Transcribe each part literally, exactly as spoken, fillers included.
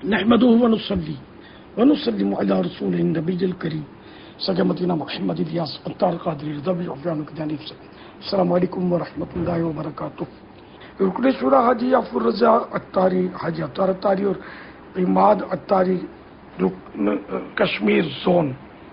نحمده ونصلي ونسلم على رسول النبی الکریم سجمتنا محمد الیاس عطار قادری رضا عفیان کی جانب سے السلام علیکم ورحمۃ اللہ وبرکاتہ۔ رکن شورا حاجی عفور رضا عطاری، حاجی عطار عطاری اور عماد عطاری کشمیر زون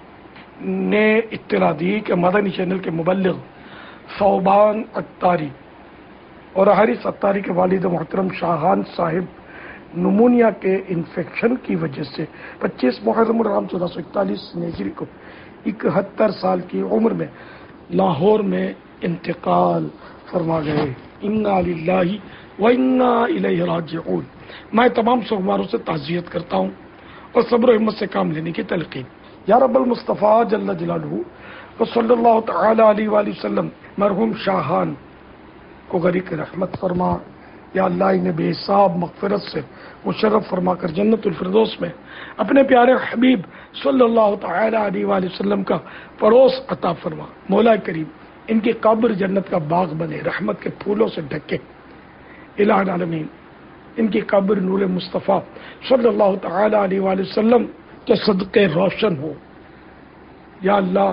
نے اطلاع دی کہ مدنی چینل کے مبلغ صوبان عطاری اور حارث عطاری کے والد محترم شاہان صاحب نمونیا کے انفیکشن کی وجہ سے پچیس محرم الحرام چودہ سو اکتالیس ہجری کو اکہتر سال کی عمر میں لاہور میں انتقال فرما گئے۔ انا للہ و انا الیہ راجعون۔ میں تمام سوگواروں سے تعزیت کرتا ہوں اور صبر و ہمت سے کام لینے کی تلقین۔ یا رب المصطفیٰ جل جلالہ و صلی اللہ تعالی علیہ وآلہ وسلم مرحوم شاہان کو غریق رحمت فرما۔ یا اللہ انہیں بے حساب مغفرت سے مشرف فرما کر جنت الفردوس میں اپنے پیارے حبیب صلی اللہ تعالی علیہ وآلہ وسلم کا پڑوس عطا فرما۔ مولا کریم ان کی قبر جنت کا باغ بنے، رحمت کے پھولوں سے ڈھکے۔ الہ العالمین ان کی قبر نور مصطفیٰ صلی اللہ تعالی علیہ وآلہ وسلم کے صدقے روشن ہو۔ یا اللہ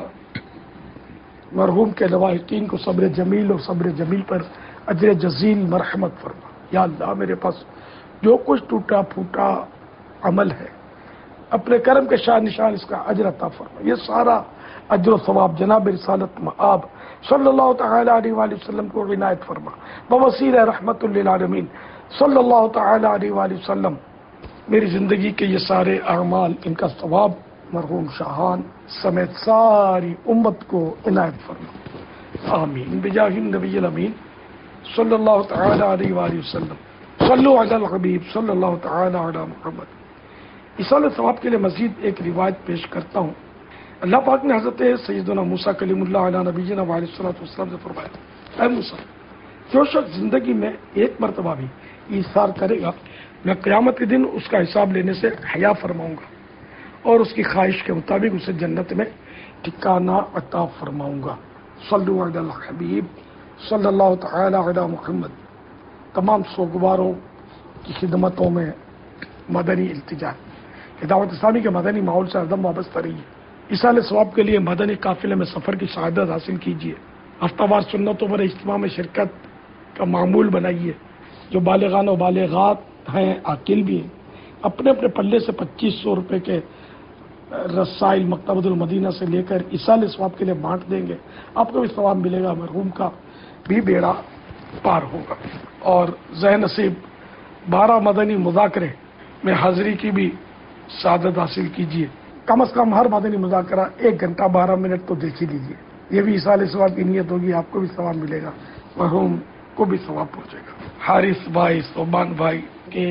مرحوم کے لواحقین کو صبر جمیل اور صبر جمیل پر اجر جزیل مرحمت فرما۔ یا اللہ میرے پاس جو کچھ ٹوٹا پھوٹا عمل ہے اپنے کرم کے شاہ نشان اس کا اجر عطا فرما۔ یہ سارا اجر و ثواب جناب رسالت مآب صلی اللہ تعالی علیہ وآلہ وسلم کو عنایت فرما۔ بوسیلہ رحمت للعالمین صلی اللہ تعالی علیہ وآلہ وسلم میری زندگی کے یہ سارے اعمال ان کا ثواب مرحوم شاہان سمیت ساری امت کو عنایت فرما، آمین بجاہ النبی الامین صلی اللہ تعالی علیہ وآلہ وسلم۔ صلو علی الحبیب صلی اللہ تعالی علی محمد۔ ایصال ثواب کے لیے مزید ایک روایت پیش کرتا ہوں۔ اللہ پاک نے حضرت سیدنا موسیٰ کلیم اللہ علیہ نبینا وعلیہ الصلوۃ والسلام سے فرمایا، اے موسیٰ جو شخص زندگی میں ایک مرتبہ بھی ایثار کرے گا میں قیامت کے دن اس کا حساب لینے سے حیا فرماؤں گا اور اس کی خواہش کے مطابق اسے جنت میں ٹھکانہ عطا فرماؤں گا۔ صلو علی الحبیب صلی اللہ تعالی علی محمد۔ تمام سوگواروں کی خدمتوں میں مدنی التجا، دعوت اسلامی کے مدنی ماحول سے ہردم وابستہ رہیے۔ ایصال ثواب کے لیے مدنی قافلے میں سفر کی سعادت حاصل کیجیے۔ ہفتہ وار سنتوں پر اجتماع میں شرکت کا معمول بنائیے۔ جو بالغان و بالغات ہیں عاقل بھی ہیں اپنے اپنے پلے سے پچیس سو روپے کے رسائل مکتبۃ المدینہ سے لے کر ایصال ثواب کے لیے بانٹ دیں گے، آپ کو بھی ثواب ملے گا، مرحوم کا بھی بیڑا پار ہوگا۔ اور ذہن نصیب بارہ مدنی مذاکرے میں حاضری کی بھی سعادت حاصل کیجیے۔ کم از کم ہر مدنی مذاکرہ ایک گھنٹہ بارہ منٹ تو دیکھ ہی لیجیے۔ یہ بھی ایصال ثواب کی نیت ہوگی، آپ کو بھی ثواب ملے گا، مرحوم کو بھی ثواب پہنچے گا۔ حارث بھائی صوبان بھائی کے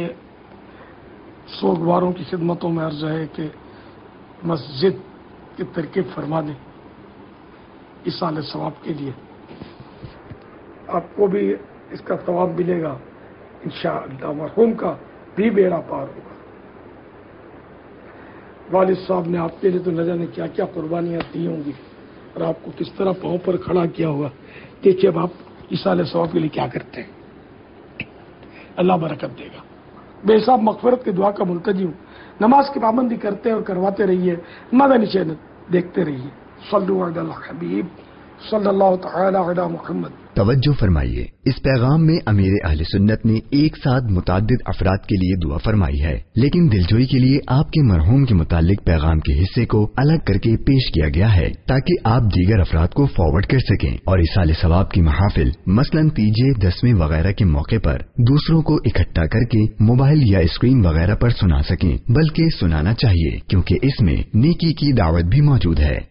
سوگواروں کی خدمتوں میں عرض ہے کہ مسجد کی ترکیب فرما دیں ایصال ثواب کے لیے، آپ کو بھی اس کا ثواب ملے گا انشاءاللہ، مرحوم کا بھی بیڑا پار ہوگا۔ والد صاحب نے آپ کے لیے تو نہ جانے کیا کیا قربانیاں دی ہوں گی اور آپ کو کس طرح پاؤں پر کھڑا کیا ہوگا۔ دیکھیے اب آپ ایصال ثواب کے لیے کیا کرتے ہیں، اللہ برکت دے گا۔ بے حساب مغفرت کی دعا کا ملتجی ہوں، نماز کی پابندی کرتے اور کرواتے رہیے، مدنی چینل دیکھتے رہیے۔ صلو علی الحبیب صلی اللہ تعالی علی محمد۔ توجہ فرمائیے، اس پیغام میں امیر اہل سنت نے ایک ساتھ متعدد افراد کے لیے دعا فرمائی ہے، لیکن دلجوئی کے لیے آپ کے مرحوم کے متعلق پیغام کے حصے کو الگ کر کے پیش کیا گیا ہے تاکہ آپ دیگر افراد کو فارورڈ کر سکیں اور ایصال ثواب کی محافل مثلاً تیجے دسویں وغیرہ کے موقع پر دوسروں کو اکٹھا کر کے موبائل یا اسکرین وغیرہ پر سنا سکیں، بلکہ سنانا چاہیے کیونکہ اس میں نیکی کی دعوت بھی موجود ہے۔